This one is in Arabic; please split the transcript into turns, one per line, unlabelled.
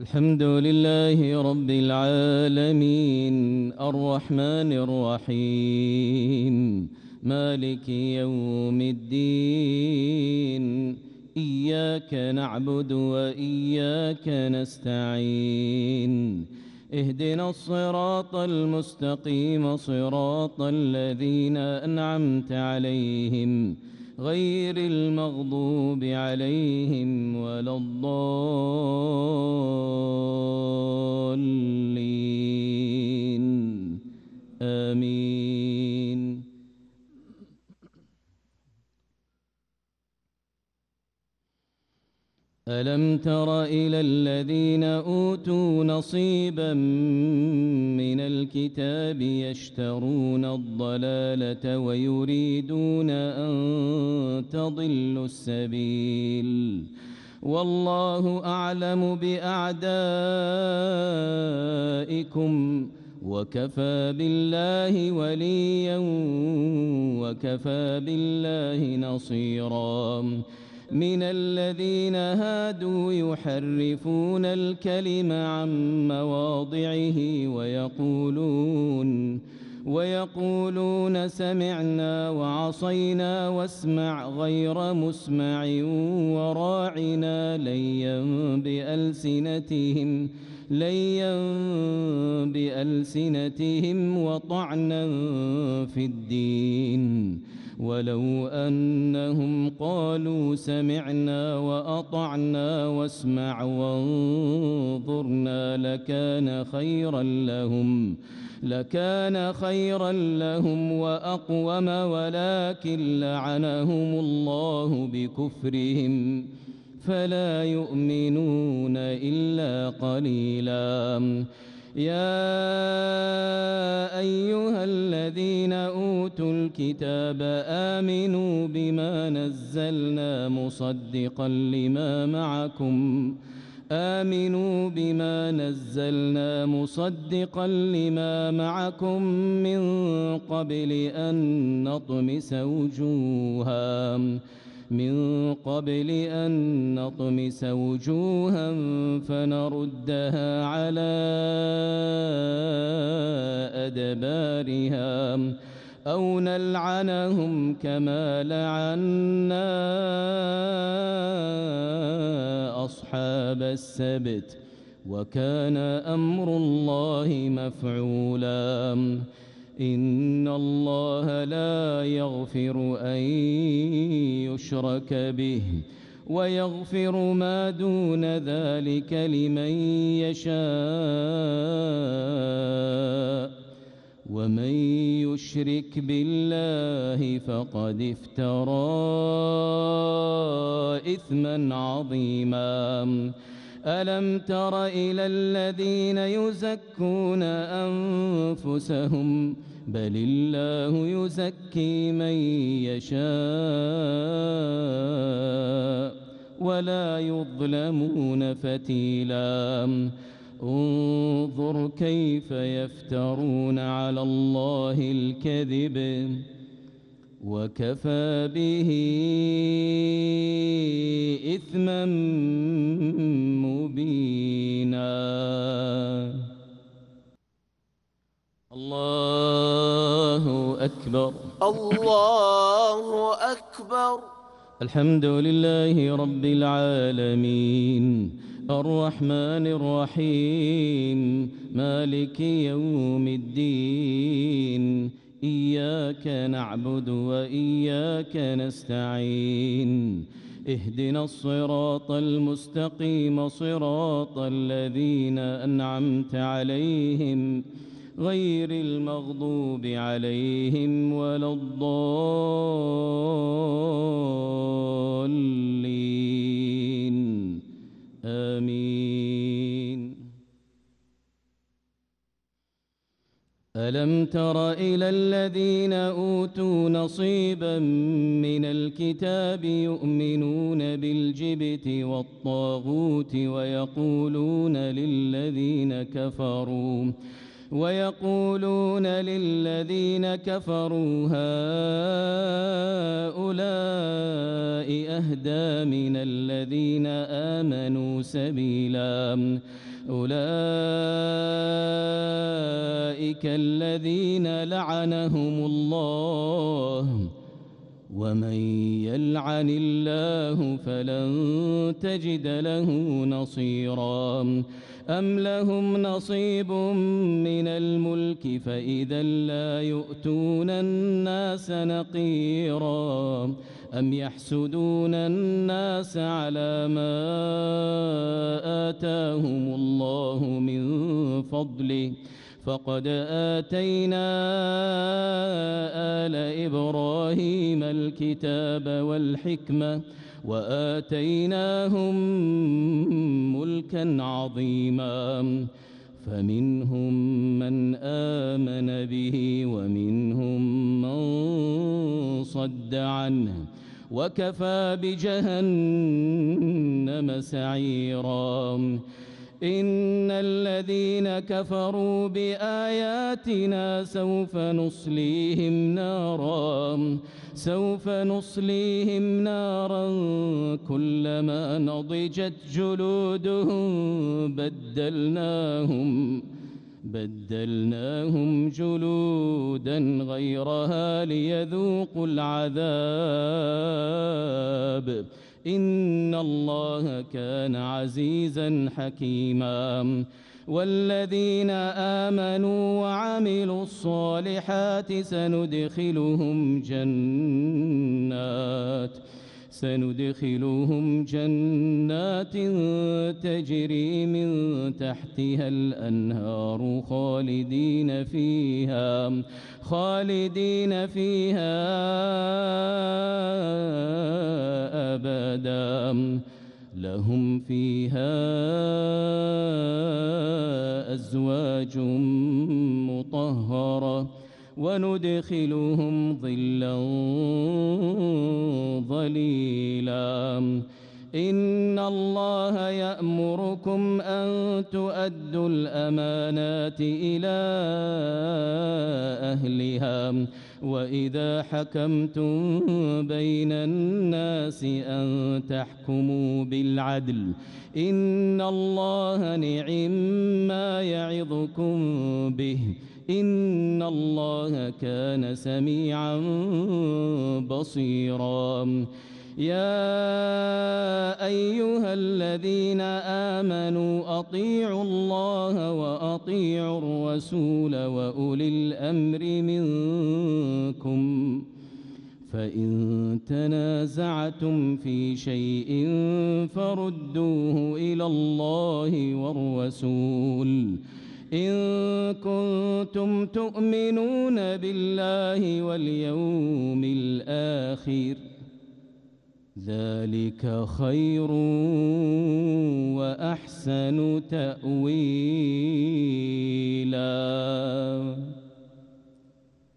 الحمد لله رب العالمين الرحمن الرحيم مالك يوم الدين إياك نعبد وإياك نستعين اهدنا الصراط المستقيم صراط الذين أنعمت عليهم غير المغضوب عليهم ولا الضالين آمين. ألم تر إلى الذين أوتوا نصيبا من الكتاب يشترون الضلالة ويريدون أن تضلوا السبيل والله أعلم بأعدائكم وكفى بالله وليا وكفى بالله نصيرا. من الذين هادوا يحرفون الكلم عن مواضعه ويقولون سمعنا وعصينا واسمع غير مسمع وراعنا ليا بألسنتهم وطعنا في الدين ولو أنهم قالوا سمعنا وأطعنا واسمع وانظرنا لكان خيرا لهم وأقوم ولكن لعنهم الله بكفرهم فلا يؤمنون إلا قليلا. يا أيها الذين أوتوا الكتاب آمنوا بما نزلنا مصدقا لما معكم من قبل أن نطمس وجوها فنردها على أدبارها أو نلعنهم كما لعنا أصحاب السبت وكان أمر الله مفعولا. إن الله لا يغفر أن يشرك به ويغفر ما دون ذلك لمن يشاء ومن يشرك بالله فقد افترى إثما عظيما. ألم تر إلى الذين يزكون أنفسهم بل الله يزكي من يشاء ولا يظلمون فتيلا. انظر كيف يفترون على الله الكذب وكفى به إثما مبينا. الله أكبر
الله أكبر.
الحمد لله رب العالمين الرحمن الرحيم مالك يوم الدين إياك نعبد وإياك نستعين اهدنا الصراط المستقيم صراط الذين أنعمت عليهم غير المغضوب عليهم ولا الضالين آمين. ألم تر إلى الذين أوتوا نصيبا من الكتاب يؤمنون بالجبت والطاغوت ويقولون للذين كفروا هؤلاء أهدى من الذين آمنوا سبيلا أولئك الذين لعنهم الله ومن يلعن الله فلن تجد له نصيرا أم لهم نصيب من الملك فإذا لا يؤتون الناس نقيرا أم يحسدون الناس على ما آتاهم الله من فضله فقد آتينا آل إبراهيم الكتاب والحكمة وآتيناهم ملكا عظيما فمنهم من آمن به ومنهم من صد عنه وكفى بجهنم سعيرا إن الذين كفروا بآياتنا سوف نصليهم نارا كلما نضجت جلودهم بدلناهم جلودا غيرها ليذوقوا العذاب إن الله كان عزيزا حكيما والذين آمنوا وعملوا الصالحات سندخلهم جنات تجري من تحتها الأنهار خالدين فيها أبدا لهم فيها أزواج مطهرة وندخلهم ظلا ظليلا إن الله يأمركم أن تؤدوا الأمانات إلى أهلها وإذا حكمتم بين الناس أن تحكموا بالعدل إن الله نعم يعظكم به إن الله كان سميعا بصيرا يا أيها الذين آمنوا أطيعوا الله وأطيعوا الرسول وأولي الأمر منكم فإن تنازعتم في شيء فردوه إلى الله والرسول إن كنتم تؤمنون بالله واليوم الآخر ذلك خير وأحسن تأويلا.